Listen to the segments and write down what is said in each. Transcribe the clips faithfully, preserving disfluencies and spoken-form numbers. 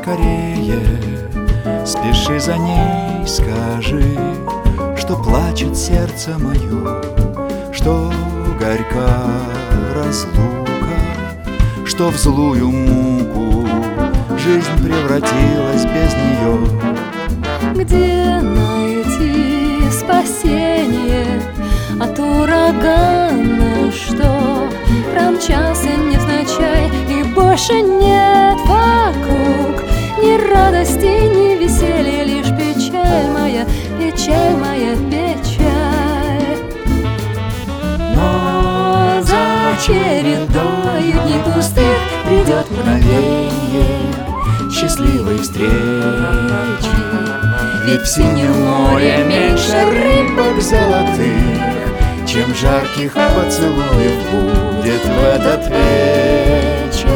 скорее, спеши за ней, скажи, что плачет сердце мое, что горька разлука, что в злую муку жизнь превратилась без нее. Где найти спасение от урагана, что промчался невзначай, и больше нет вокруг ни радости, ни веселья, лишь печаль моя, печаль моя, печаль. Но за чередою дней пустых придет мгновенье счастливой встречи, ведь в синем море меньше рыбок золотых, чем жарких поцелуев будет в этот вечер.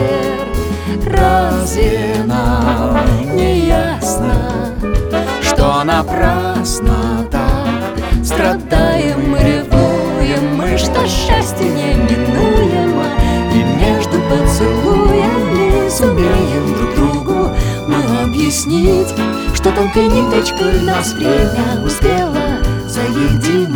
Разве нам не ясно, что напрасно так страдаем мы, ревнуем мы, что счастье неминуемо, и между поцелуями сумеем друг другу мы объяснить, что тонкой ниточкой нас время успело соединить.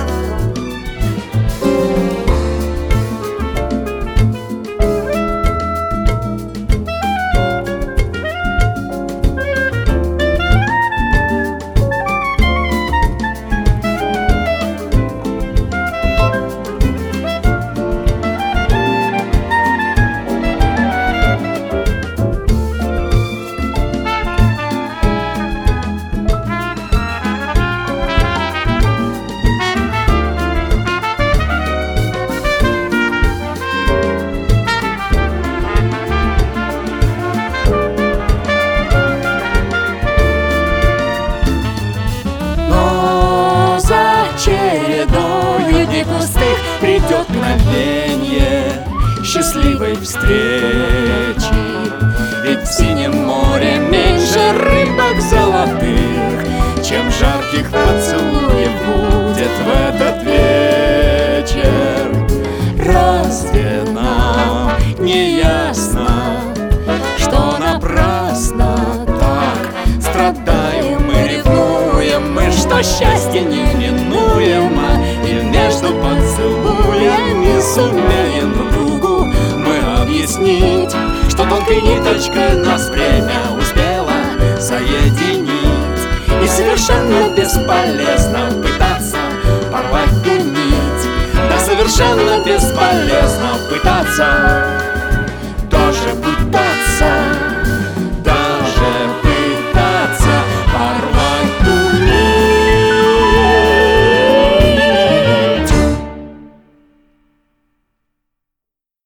Чередою дней пустых придет мгновенье счастливой встречи, ведь в синем море меньше рыбок золотых, чем жарких поцелуев будет в этот вечер. Разве нам не ясно, что напрасно так страдаем мы, ревнуем мы, что счастье неминуемо, и между поцелуями сумеем друг другу мы объяснить, что тонкой ниточкой нас время успело соединить, и совершенно бесполезно пытаться порвать ту нить, да совершенно бесполезно пытаться